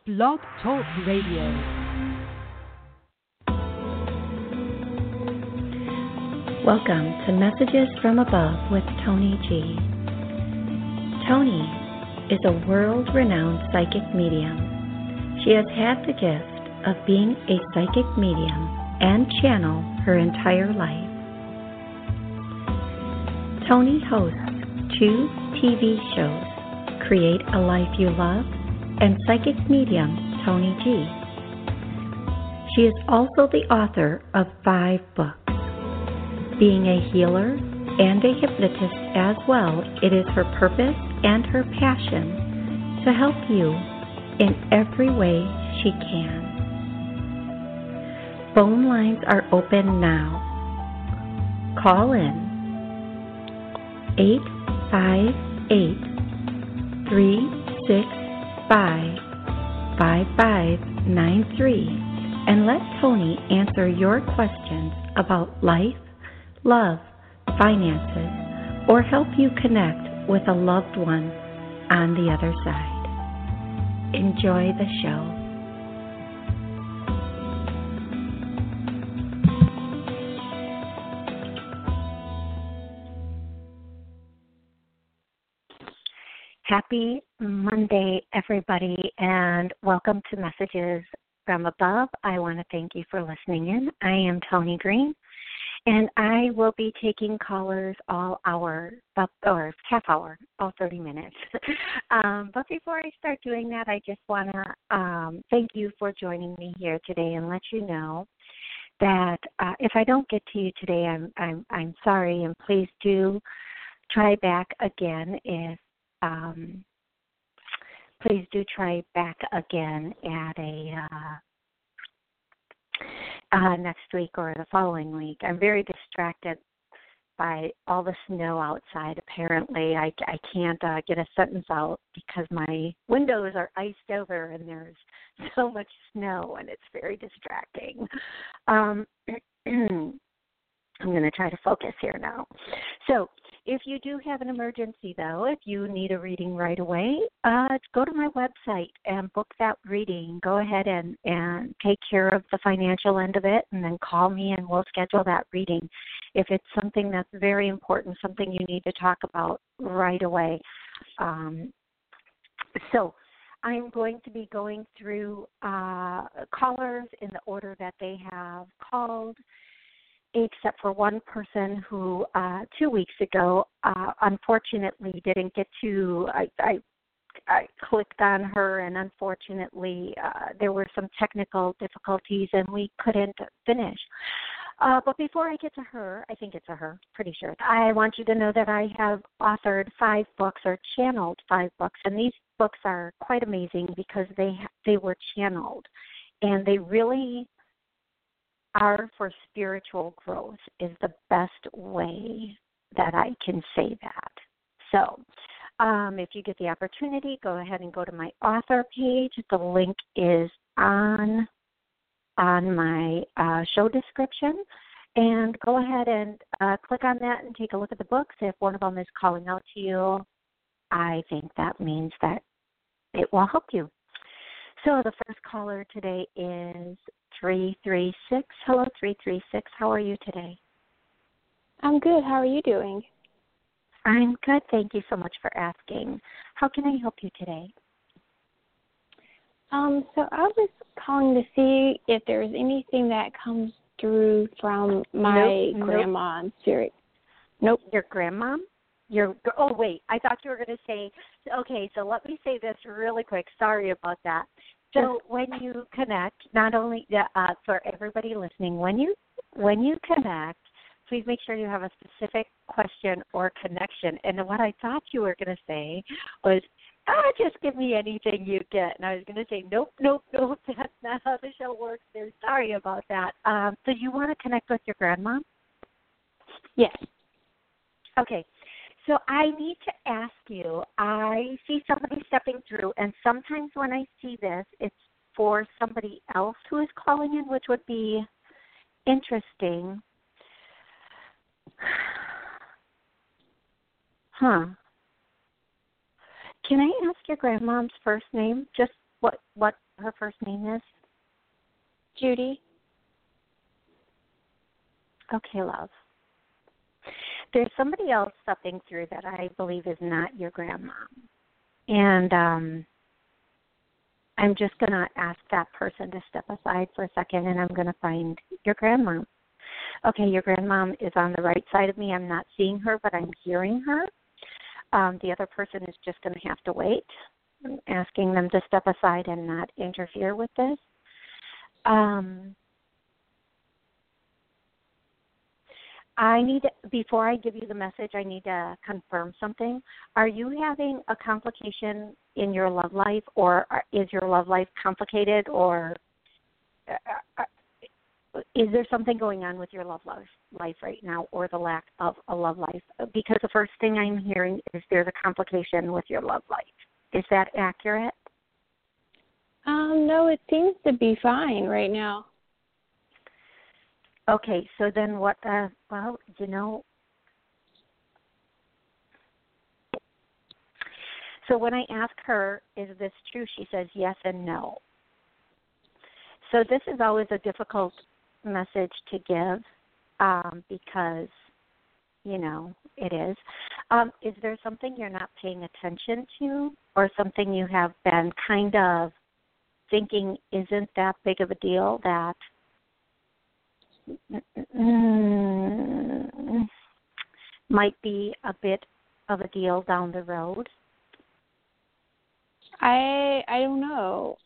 Blog Talk Radio. Welcome to Messages from Above with Tony G. Tony is a world-renowned psychic medium. She has had the gift of being a psychic medium and channel her entire life. Tony hosts 2 TV shows, Create a Life You Love and Psychic Medium Tony G. She is also the author of 5 books. Being a healer and a hypnotist as well, it is her purpose and her passion to help you in every way she can. Phone lines are open now. Call in 858-365-5593 and let Tony answer your questions about life, love, finances, or help you connect with a loved one on the other side. Enjoy the show. Happy Monday, everybody, and welcome to Messages from Above. I want to thank you for listening in. I am Tony Green. And I will be taking callers all hour, or half hour, all 30 minutes. But before I start doing that, I just want to thank you for joining me here today and let you know that if I don't get to you today, I'm sorry, and please do try back again. Please do try back again at next week or the following week. I'm very distracted by all the snow outside. Apparently, I can't get a sentence out because my windows are iced over and there's so much snow, and it's very distracting. I'm going to try to focus here now. So if you do have an emergency, though, if you need a reading right away, go to my website and book that reading. Go ahead and take care of the financial end of it, and then call me and we'll schedule that reading. If it's something that's very important, something you need to talk about right away. So I'm going to be going through callers in the order that they have called, except for one person who 2 weeks ago, unfortunately, didn't get to. I clicked on her, and unfortunately, there were some technical difficulties, and we couldn't finish. But before I get to her, I think it's a her, pretty sure. I want you to know that I have authored 5 books or channeled 5 books, and these books are quite amazing because they were channeled, and they really are for spiritual growth is the best way that I can say that. So if you get the opportunity, go ahead and go to my author page. The link is on my show description. And go ahead and click on that and take a look at the books. If one of them is calling out to you, I think that means that it will help you. So the first caller today is 336. Hello, 336. How are you today? I'm good. How are you doing? I'm good. Thank you so much for asking. How can I help you today? So I was calling to see if there's anything that comes through from my grandma in spirit. Nope. Your grandma? Oh, wait. I thought you were going to say, okay, so let me say this really quick. Sorry about that. So when you connect, not only for everybody listening, when you connect, please make sure you have a specific question or connection. And what I thought you were going to say was, just give me anything you get. And I was going to say, nope, that's not how the show works. There. Sorry about that. So you want to connect with your grandma? Yes. Okay. So I need to ask you, I see somebody stepping through, and sometimes when I see this, it's for somebody else who is calling in, which would be interesting. Can I ask your grandmom's first name? Just what her first name is? Judy. Okay, love. There's somebody else stepping through that I believe is not your grandma. And I'm just going to ask that person to step aside for a second, and I'm going to find your grandma. Okay, your grandmom is on the right side of me. I'm not seeing her, but I'm hearing her. The other person is just going to have to wait. I'm asking them to step aside and not interfere with this. Before I give you the message, I need to confirm something. Are you having a complication in your love life, or is your love life complicated, or is there something going on with your love life right now, or the lack of a love life? Because the first thing I'm hearing is there's a complication with your love life. Is that accurate? No, it seems to be fine right now. Okay, so then what, so when I ask her, is this true, she says yes and no. So this is always a difficult message to give because, it is. Is there something you're not paying attention to, or something you have been kind of thinking isn't that big of a deal that might be a bit of a deal down the road? I don't know.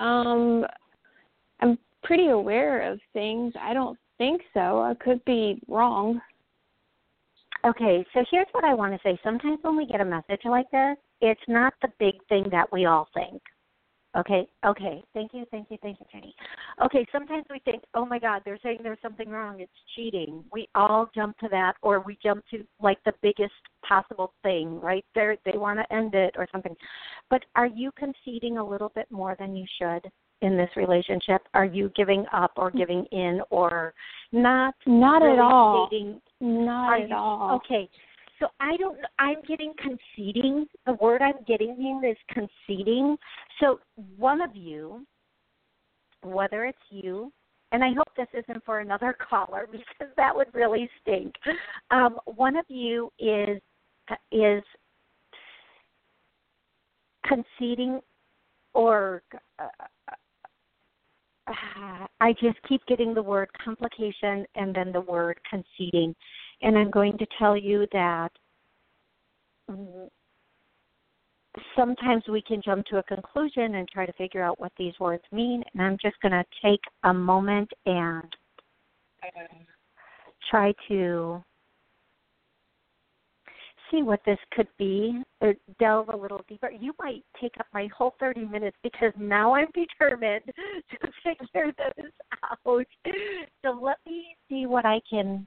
I'm pretty aware of things. I don't think so. I could be wrong. Okay, so here's what I want to say. Sometimes when we get a message like this, it's not the big thing that we all think. Okay. Thank you, Jenny. Okay, sometimes we think, oh, my God, they're saying there's something wrong. It's cheating. We all jump to that, or we jump to, like, the biggest possible thing, right? They want to end it or something. But are you conceding a little bit more than you should in this relationship? Are you giving up or giving in or not? Not really at all. stating, Not at all. Okay. So I'm getting conceding. The word I'm getting here is conceding. So one of you, whether it's you, and I hope this isn't for another caller because that would really stink. One of you is conceding, or I just keep getting the word complication and then the word conceding. And I'm going to tell you that sometimes we can jump to a conclusion and try to figure out what these words mean. And I'm just going to take a moment and try to see what this could be, or delve a little deeper. You might take up my whole 30 minutes because now I'm determined to figure this out. So let me see what I can.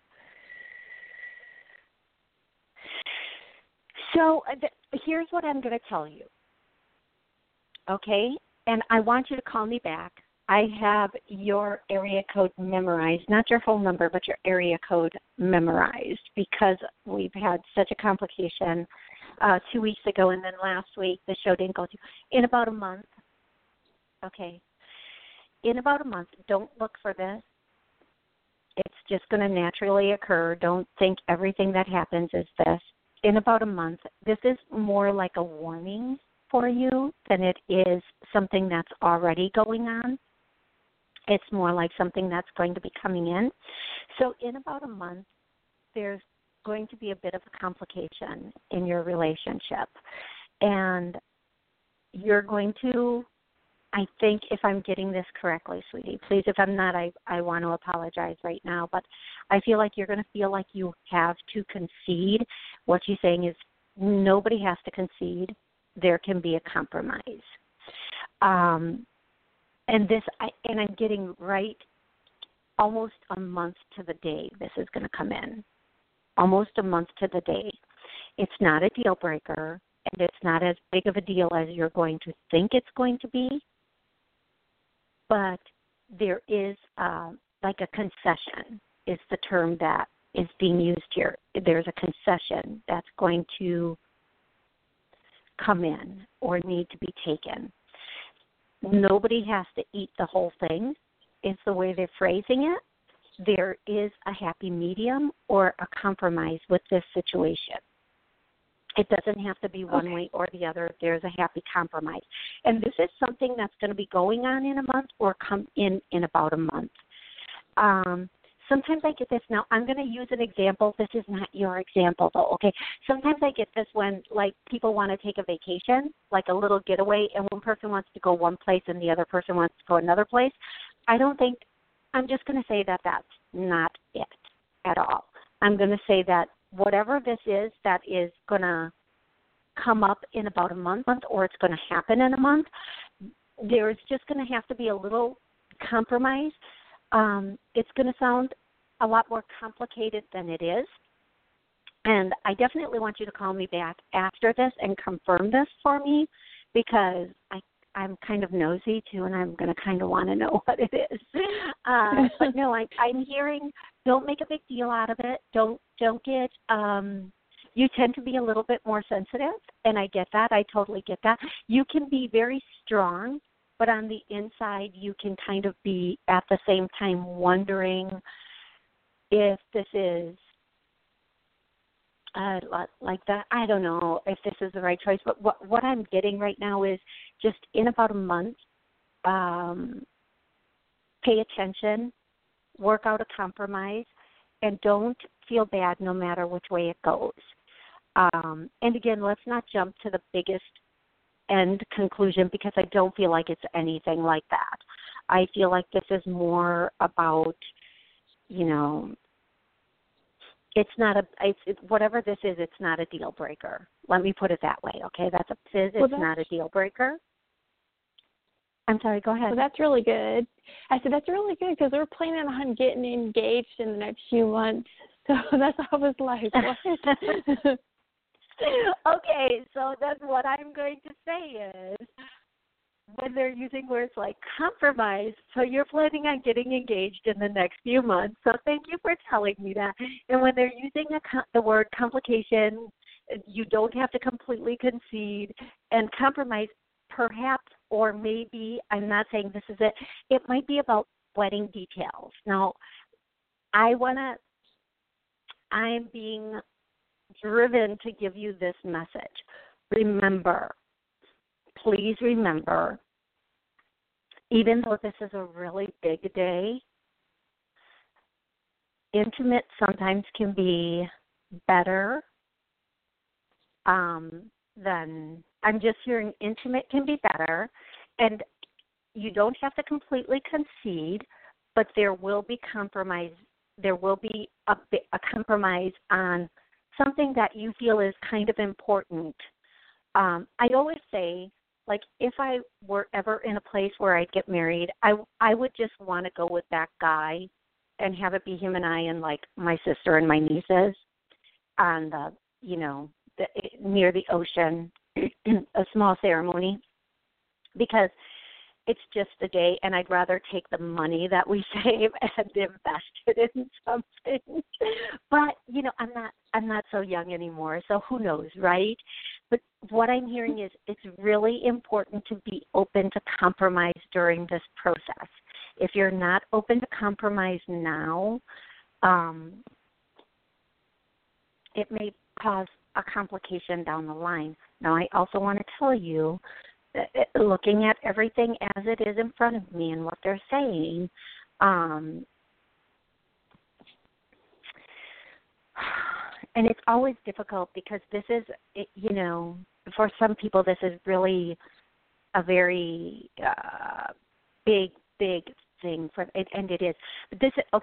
So here's what I'm going to tell you, okay? And I want you to call me back. I have your area code memorized, not your phone number, but your area code memorized, because we've had such a complication 2 weeks ago, and then last week the show didn't go through. In about a month, okay, in about a month, don't look for this. It's just going to naturally occur. Don't think everything that happens is this. In about a month, this is more like a warning for you than it is something that's already going on. It's more like something that's going to be coming in. So in about a month, there's going to be a bit of a complication in your relationship. And you're going to, I think, if I'm getting this correctly, sweetie, please, if I'm not, I want to apologize right now. But I feel like you're going to feel like you have to concede. What she's saying is nobody has to concede. There can be a compromise. And I'm getting right almost a month to the day this is going to come in. Almost a month to the day. It's not a deal breaker, and it's not as big of a deal as you're going to think it's going to be. But there is like a concession is the term that is being used here. There's a concession that's going to come in or need to be taken. Nobody has to eat the whole thing, is the way they're phrasing it. There is a happy medium or a compromise with this situation. It doesn't have to be one way or the other. There's a happy compromise. And this is something that's going to be going on in a month or come in about a month. Sometimes I get this. Now, I'm going to use an example. This is not your example, though, okay? Sometimes I get this when, like, people want to take a vacation, like a little getaway, and one person wants to go one place and the other person wants to go another place. I'm just going to say that that's not it at all. I'm going to say that whatever this is that is going to come up in about a month or it's going to happen in a month, there's just going to have to be a little compromise. It's going to sound a lot more complicated than it is. And I definitely want you to call me back after this and confirm this for me, because I'm kind of nosy too, and I'm going to kind of want to know what it is. But no, I'm hearing, don't make a big deal out of it. Don't get. You tend to be a little bit more sensitive, and I get that. I totally get that. You can be very strong, but on the inside, you can kind of be at the same time wondering if this is like that. I don't know if this is the right choice, but what I'm getting right now is just in about a month, pay attention, work out a compromise, and don't feel bad no matter which way it goes. And again, let's not jump to the biggest end conclusion, because I don't feel like it's anything like that. I feel like this is more about, it's not whatever this is, it's not a deal breaker. Let me put it that way, okay? It's not a deal breaker. I'm sorry, go ahead. Well, that's really good. I said that's really good because we're planning on getting engaged in the next few months. So that's what I was like, what? Okay, so that's what I'm going to say is when they're using words like compromise, so you're planning on getting engaged in the next few months. So thank you for telling me that. And when they're using the word complication, you don't have to completely concede. And compromise, perhaps, or maybe, I'm not saying this is it, it might be about wedding details. Now, I'm being driven to give you this message. Remember, please remember, even though this is a really big day, intimate sometimes can be better than, I'm just hearing intimate can be better, and you don't have to completely concede, but there will be compromise. There will be a compromise on something that you feel is kind of important. I always say, like, if I were ever in a place where I'd get married, I would just want to go with that guy and have it be him and I and, like, my sister and my nieces on the, near the ocean, a small ceremony, because it's just a day, and I'd rather take the money that we save and invest it in something. But, I'm not so young anymore, so who knows, right? But what I'm hearing is it's really important to be open to compromise during this process. If you're not open to compromise now, it may cause a complication down the line. Now, I also want to tell you, looking at everything as it is in front of me and what they're saying, and it's always difficult because this is, for some people this is really a very big thing for it, and it is. But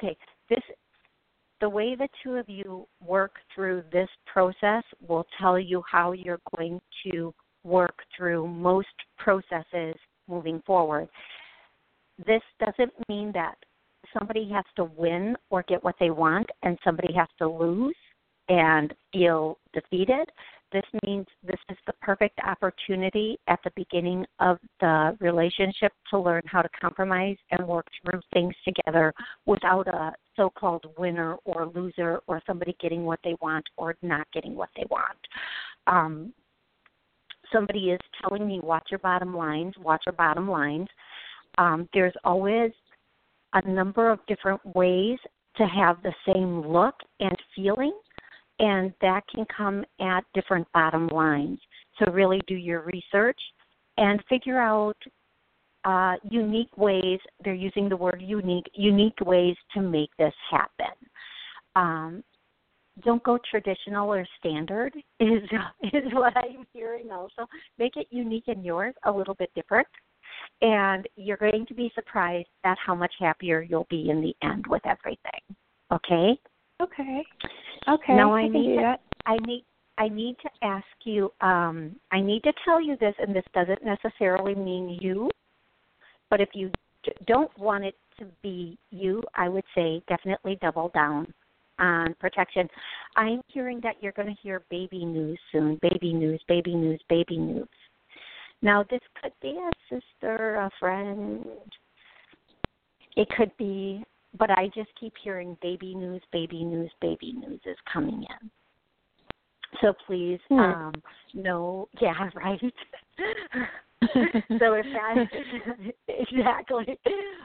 the way the two of you work through this process will tell you how you're going to work through most processes moving forward. This doesn't mean that somebody has to win or get what they want and somebody has to lose and feel defeated. This means this is the perfect opportunity at the beginning of the relationship to learn how to compromise and work through things together without a so-called winner or loser or somebody getting what they want or not getting what they want. somebody is telling me, watch your bottom lines, there's always a number of different ways to have the same look and feeling, and that can come at different bottom lines. So really do your research and figure out unique ways. They're using the word unique ways to make this happen. Don't go traditional or standard is what I'm hearing also. Make it unique and yours, a little bit different. And you're going to be surprised at how much happier you'll be in the end with everything. Okay? Okay. Now I need to ask you, I need to tell you this, and this doesn't necessarily mean you, but if you don't want it to be you, I would say definitely double down on protection. I'm hearing that you're going to hear baby news soon, baby news. Now, this could be a sister, a friend. It could be, but I just keep hearing baby news is coming in. So please, no, yeah, right. So if that exactly,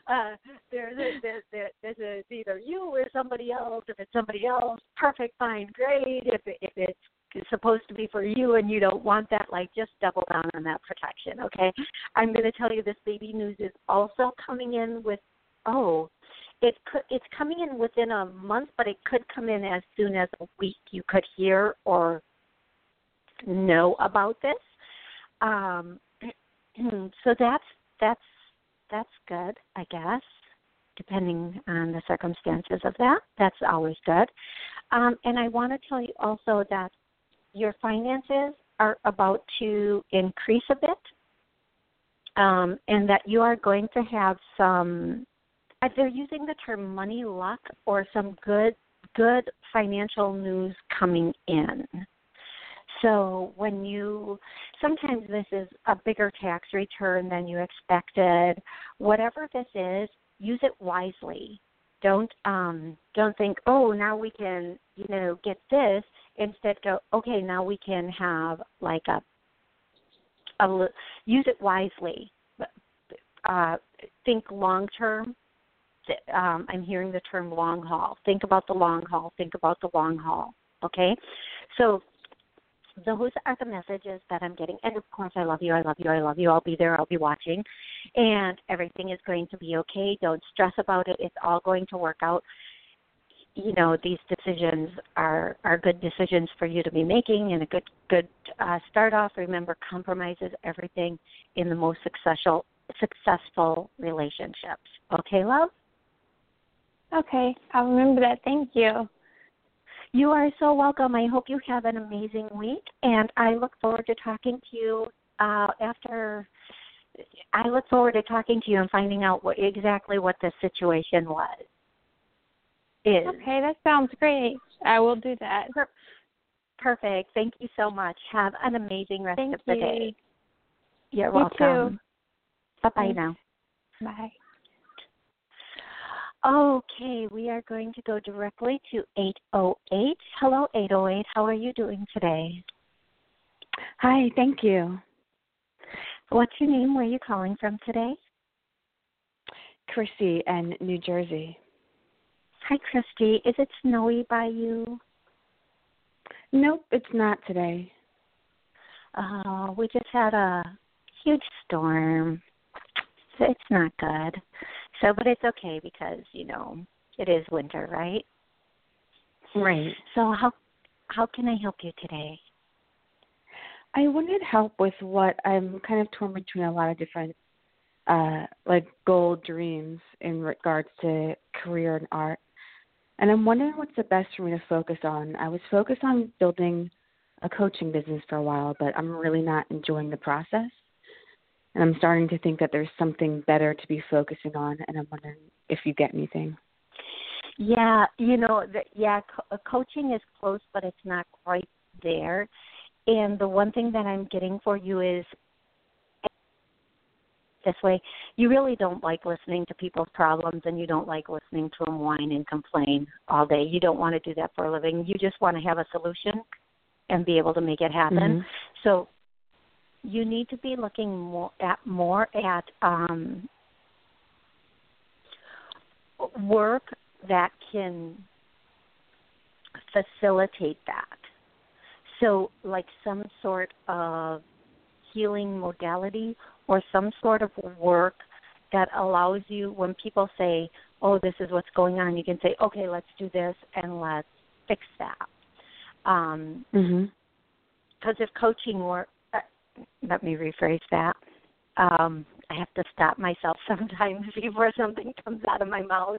there's either you or somebody else. If it's somebody else, perfect, fine, great. If it's supposed to be for you and you don't want that, like, just double down on that protection. Okay, I'm going to tell you this baby news is also coming in with it's coming in within a month, but it could come in as soon as a week. You could hear or know about this. So that's good, I guess, depending on the circumstances of that. That's always good. And I want to tell you also that your finances are about to increase a bit, and that you are going to have some, they're using the term money luck or some good financial news coming in. So sometimes this is a bigger tax return than you expected. Whatever this is, use it wisely. Don't think, now we can, get this. Instead go, okay, now we can have like use it wisely. Think long term. I'm hearing the term long haul. Think about the long haul. Okay? So those are the messages that I'm getting. And, of course, I love you. I'll be there. I'll be watching. And everything is going to be okay. Don't stress about it. It's all going to work out. These decisions are good decisions for you to be making and a good start off. Remember, compromise is everything in the most successful relationships. Okay, love? Okay. I'll remember that. Thank you. You are so welcome. I hope you have an amazing week, and I look forward to talking to you and finding out exactly what the situation is. Okay, that sounds great. I will do that. Perfect. Thank you so much. Have an amazing rest of the day. You're you welcome. Too. Bye-bye now. Bye. Okay, we are going to go directly to 808. Hello, 808. How are you doing today? Hi, thank you. What's your name? Where are you calling from today? Christy in New Jersey. Hi, Christy. Is it snowy by you? Nope, it's not today. We just had a huge storm. So it's not good. So, but it's okay because, it is winter, right? Right. So how can I help you today? I wanted help with what I'm kind of torn between a lot of different goal dreams in regards to career and art. And I'm wondering what's the best for me to focus on. I was focused on building a coaching business for a while, but I'm really not enjoying the process. And I'm starting to think that there's something better to be focusing on, and I'm wondering if you get anything. Yeah, coaching is close, but it's not quite there. And the one thing that I'm getting for you is this way. You really don't like listening to people's problems, and you don't like listening to them whine and complain all day. You don't want to do that for a living. You just want to have a solution and be able to make it happen. Mm-hmm. So you need to be looking more at work that can facilitate that. So like some sort of healing modality or some sort of work that allows you, when people say, oh, this is what's going on, you can say, okay, let's do this and let's fix that. Because if coaching work, let me rephrase that. I have to stop myself sometimes before something comes out of my mouth.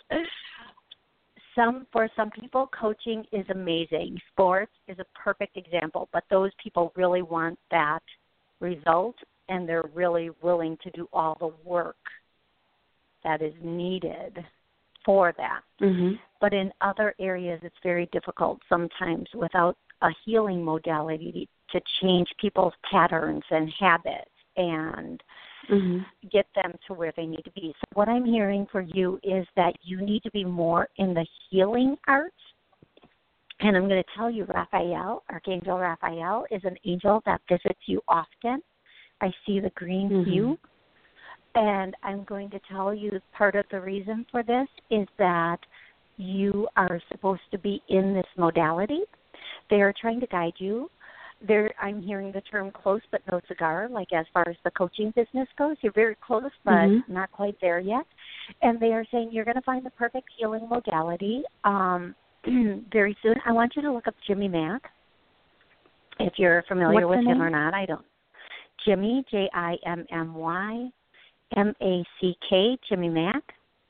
For some people, coaching is amazing. Sports is a perfect example, but those people really want that result, and they're really willing to do all the work that is needed for that. But in other areas, it's very difficult sometimes without a healing modality to change people's patterns and habits and get them to where they need to be. So what I'm hearing for you is that you need to be more in the healing arts. And I'm going to tell you, Raphael, Archangel Raphael, is an angel that visits you often. I see the green hue. And I'm going to tell you part of the reason for this is that you are supposed to be in this modality. They are trying to guide you. I'm hearing the term close but no cigar, like as far as the coaching business goes. You're very close but not quite there yet. And they are saying you're going to find the perfect healing modality very soon. I want you to look up Jimmy Mack, if you're familiar with him or not. I don't. Jimmy, Jimmy Mack, Jimmy Mack.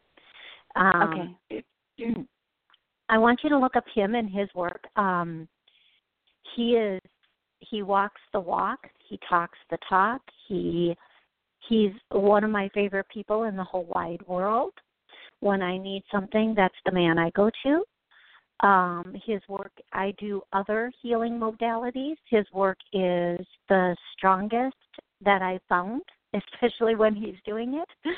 Okay. I want you to look up him and his work. He walks the walk. He talks the talk. He's one of my favorite people in the whole wide world. When I need something, that's the man I go to. His work, I do other healing modalities. His work is the strongest that I've found, especially when he's doing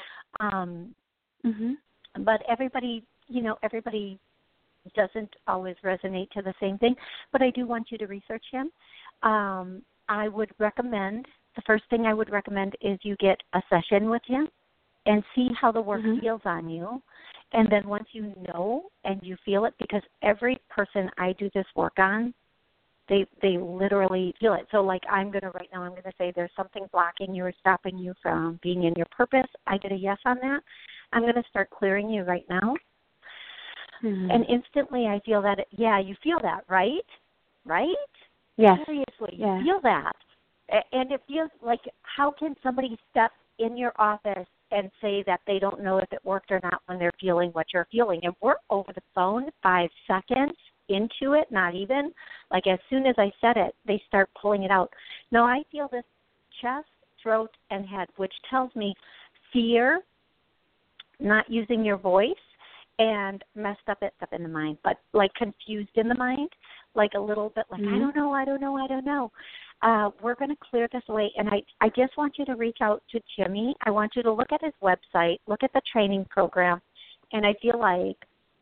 it. But everybody doesn't always resonate to the same thing. But I do want you to research him. I would recommend, the first thing I would recommend is you get a session with him and see how the work feels on you. And then once you know and you feel it, because every person I do this work on, they literally feel it. So like I'm going to say there's something blocking you or stopping you from being in your purpose. I get a yes on that. I'm going to start clearing you right now. And instantly I feel that, you feel that, right? Right? Yes. Seriously, Yeah. you feel that. And it feels like, how can somebody step in your office and say that they don't know if it worked or not when they're feeling what you're feeling? And we're over the phone 5 seconds into it, not even. Like as soon as I said it, they start pulling it out. No, I feel this chest, throat, and head, which tells me fear, not using your voice, and messed up in the mind, but like confused in the mind, like a little bit like, I don't know. We're going to clear this away. And I just want you to reach out to Jimmy. I want you to look at his website, look at the training program, and I feel like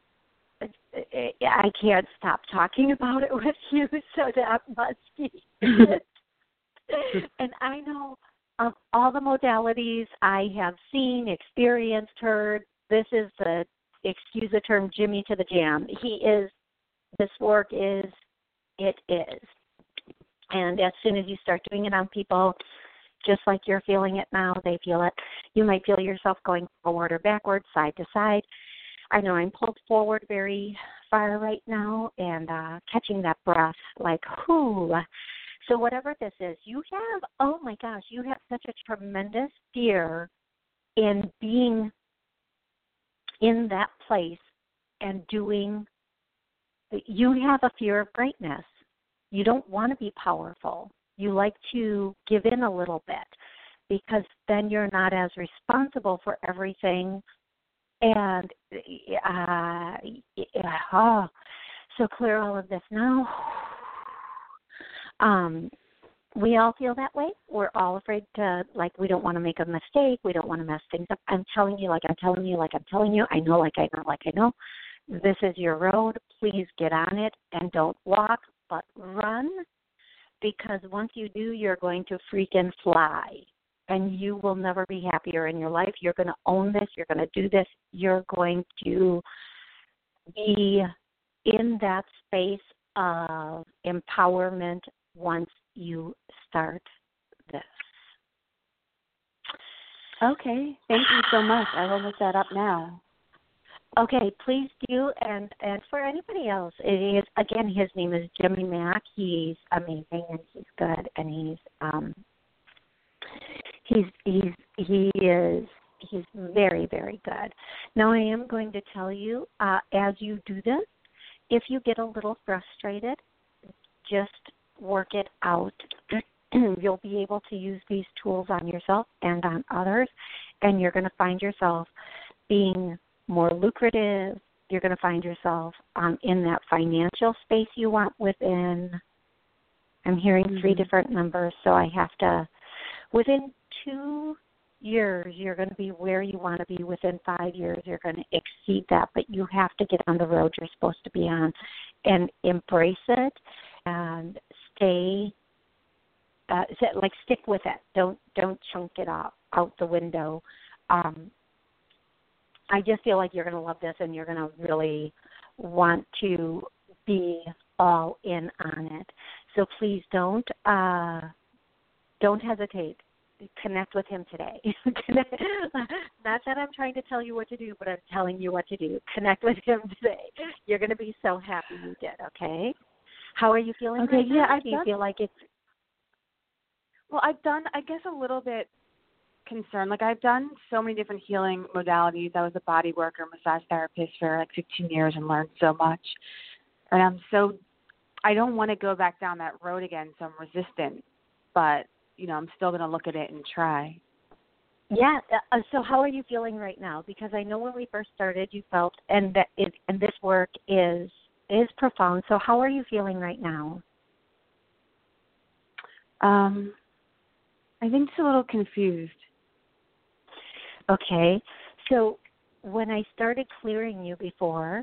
I can't stop talking about it with you, so that must be it. And I know of all the modalities I have seen, experienced, heard, this is the, excuse the term, Jimmy to the jam. This work is, it is. And as soon as you start doing it on people, just like you're feeling it now, they feel it. You might feel yourself going forward or backward, side to side. I know I'm pulled forward very far right now and catching that breath like, whoo. So whatever this is, you have such a tremendous fear in being in that place and doing, you have a fear of greatness. You don't want to be powerful. You like to give in a little bit because then you're not as responsible for everything. And so clear all of this now. We all feel that way. We're all afraid to, like, we don't want to make a mistake. We don't want to mess things up. I'm telling you. I know. This is your road. Please get on it and don't walk, but run. because once you do, you're going to freaking fly. And you will never be happier in your life. You're going to own this. You're going to do this. You're going to be in that space of empowerment once you start this. Okay. Thank you so much. I will look that up now. Okay, please do. And for anybody else, it is, again, his name is Jimmy Mack. He's amazing and he's good and he's very, very good. Now I am going to tell you, as you do this, if you get a little frustrated, just work it out. You'll be able to use these tools on yourself and on others, and you're going to find yourself being more lucrative. You're going to find yourself in that financial space you want within. I'm hearing 3 different numbers, so I have to, within 2 years, you're going to be where you want to be. Within 5 years, you're going to exceed that, but you have to get on the road you're supposed to be on and embrace it and stick with it. Don't chunk it out the window. I just feel like you're going to love this and you're going to really want to be all in on it. So please don't hesitate. Connect with him today. Not that I'm trying to tell you what to do, but I'm telling you what to do. Connect with him today. You're going to be so happy you did, okay? How are you feeling right now? Do you feel like it's... Well, I've done, I guess, a little bit concerned. Like, I've done so many different healing modalities. I was a body worker, massage therapist for like 15 years and learned so much. And I don't want to go back down that road again, so I'm resistant. But, I'm still going to look at it and try. Yeah. So how are you feeling right now? Because I know when we first started, you felt, and this work is profound. So how are you feeling right now? I think just a little confused. Okay. So when I started clearing you before,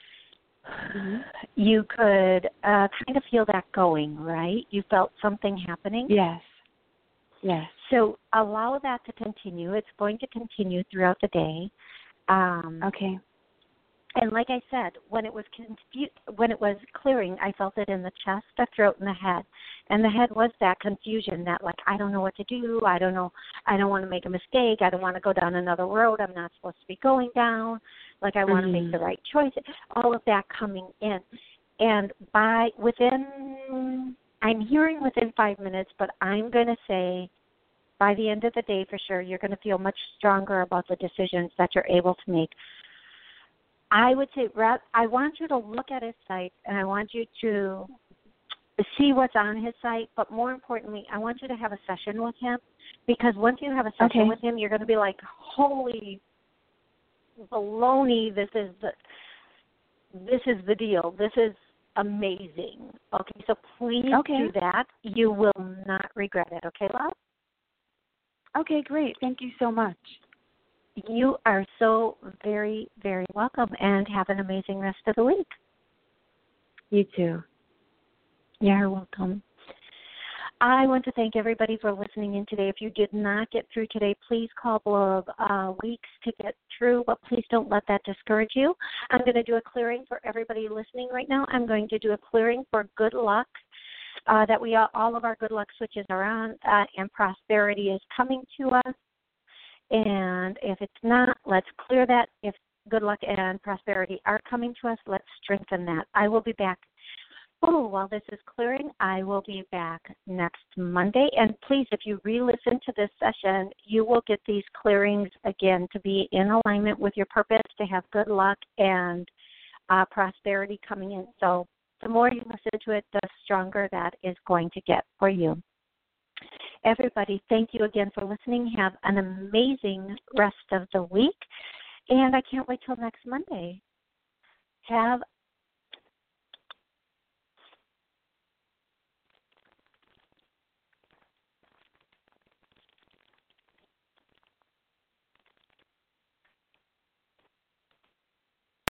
you could kind of feel that going, right? You felt something happening? Yes. So allow that to continue. It's going to continue throughout the day. Okay. And like I said, when it was clearing, I felt it in the chest, the throat, and the head. And the head was that confusion, that like, I don't know what to do. I don't know. I don't want to make a mistake. I don't want to go down another road I'm not supposed to be going down. Like, I want to make the right choice. All of that coming in. And I'm hearing within 5 minutes, but I'm going to say by the end of the day for sure, you're going to feel much stronger about the decisions that you're able to make. I would say, I want you to look at his site, and I want you to see what's on his site, but more importantly, I want you to have a session with him, because once you have a session with him, you're going to be like, holy baloney, this is the deal. This is amazing. Okay, so please do that. You will not regret it. Okay, love? Okay, great. Thank you so much. You are so very, very welcome, and have an amazing rest of the week. You too. You're welcome. I want to thank everybody for listening in today. If you did not get through today, please call below weeks to get through, but please don't let that discourage you. I'm going to do a clearing for everybody listening right now. I'm going to do a clearing for good luck, that all of our good luck switches are on, and prosperity is coming to us. And if it's not, let's clear that. If good luck and prosperity are coming to us, let's strengthen that. I will be back. While this is clearing, I will be back next Monday. And please, if you re-listen to this session, you will get these clearings again to be in alignment with your purpose, to have good luck and prosperity coming in. So the more you listen to it, the stronger that is going to get for you. Everybody, thank you again for listening. Have an amazing rest of the week, and I can't wait till next Monday. Have